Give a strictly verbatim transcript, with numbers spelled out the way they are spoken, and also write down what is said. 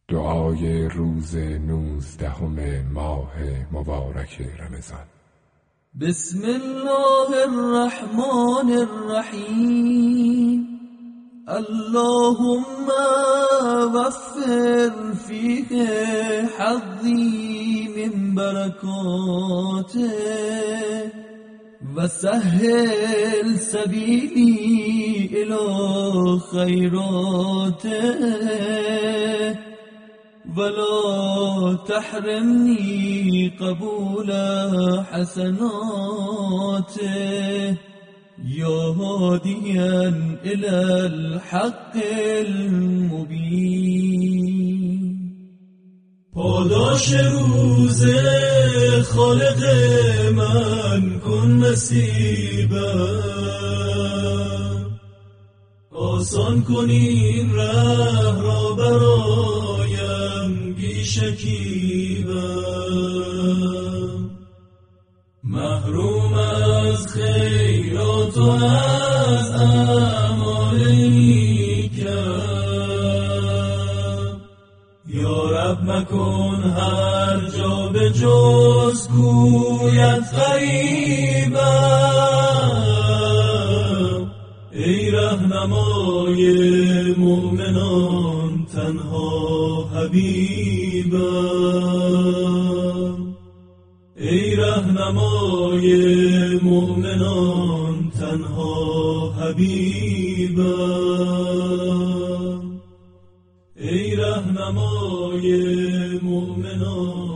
دعای روز نوزدهم ماه مبارک رمضان. بسم الله الرحمن الرحیم. اللهم وفر فيه حظی من برکاته و سهل سبیلی الی خیراته ولا تحرمني قبول حسناته يا هاديا إلى الحق المبين. پاداش روز خالق من کن نصیبم، آسان کن این ره را برایم بی شکیبم. محروم از خیرات و از اعمال نیکم، یا رب مکن هر جا به جز کویت غریبم. ای رهنمای مؤمنان تنها حبیبم، ای رهنمای مؤمنان تنها حبیبم، ای رهنمای مؤمنان